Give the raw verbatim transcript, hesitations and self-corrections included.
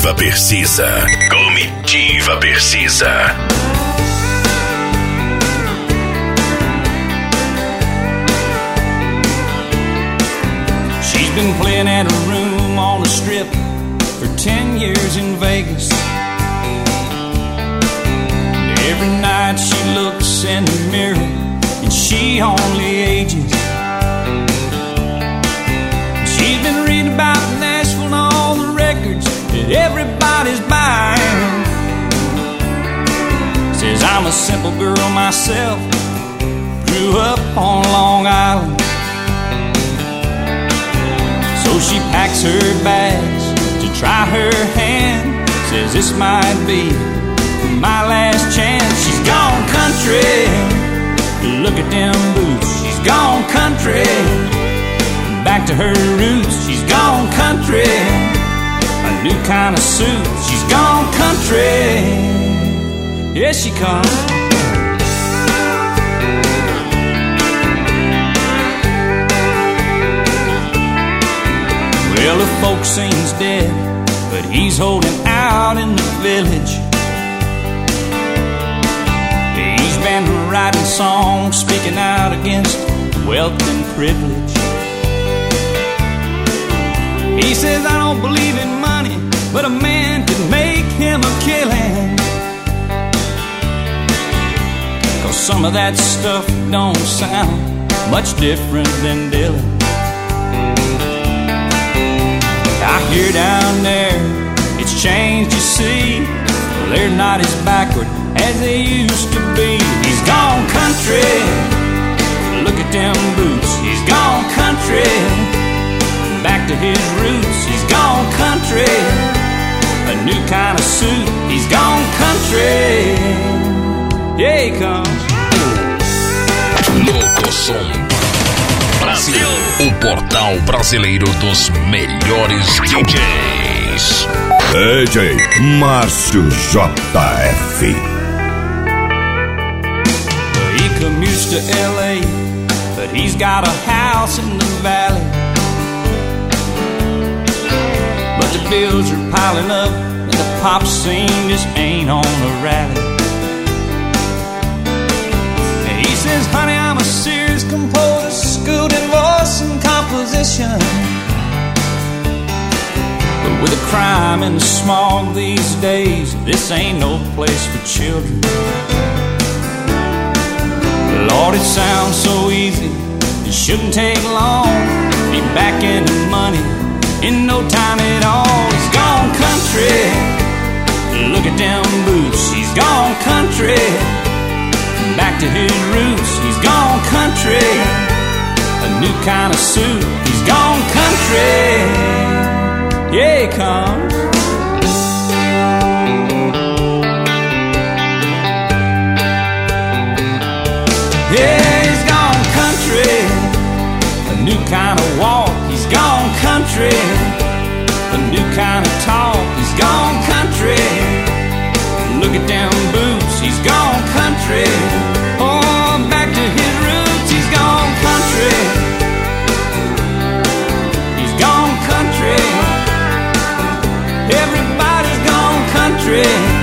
Comitiva Precisa. Comitiva Precisa. She's been playing at a room on the strip for ten years in Vegas. And every night she looks in the mirror and she only ages. She's been reading about Nashville and all the records that everybody's buying. Says I'm a simple girl myself, grew up on Long Island. So she packs her bags to try her hand. Says this might be my last chance. She's gone country, look at them boots. She's gone country, back to her roots. She's gone country, a new kind of suit. She's gone country, here she comes. Well, the folk seems dead, but he's holding out in the village. He's been writing songs, speaking out against wealth and privilege. He says, I don't believe in money, but a man can make him a killing. 'Cause some of that stuff don't sound much different than Dylan. I hear down there, it's changed, you see. Well, they're not as backward as they used to be. He's gone country, look at them boots. He's gone country, back to his roots. He's gone country, a new kind of suit. He's gone country, yeah he comes. Louco Som Brasil, o portal brasileiro dos melhores D Js. D J Márcio J F. He commutes to L A, but he's got a house in the valley. But the bills are piling up and the pop scene just ain't on the rally. And he says, honey, I'm a serious composer, schooled in voice and composition. But with the crime and the smog these days, this ain't no place for children. Lord, it sounds so easy, it shouldn't take long. Be back in the money in no time at all. He's gone country, look at them boots. He's gone country, back to his roots. He's gone country, a new kind of suit. He's gone country, yeah he comes. Yeah, he's gone country, a new kind of walk. He's gone country, a new kind of talk. He's gone country, look at them boots. He's gone country, oh, back to his roots. He's gone country, he's gone country. Everybody's gone country.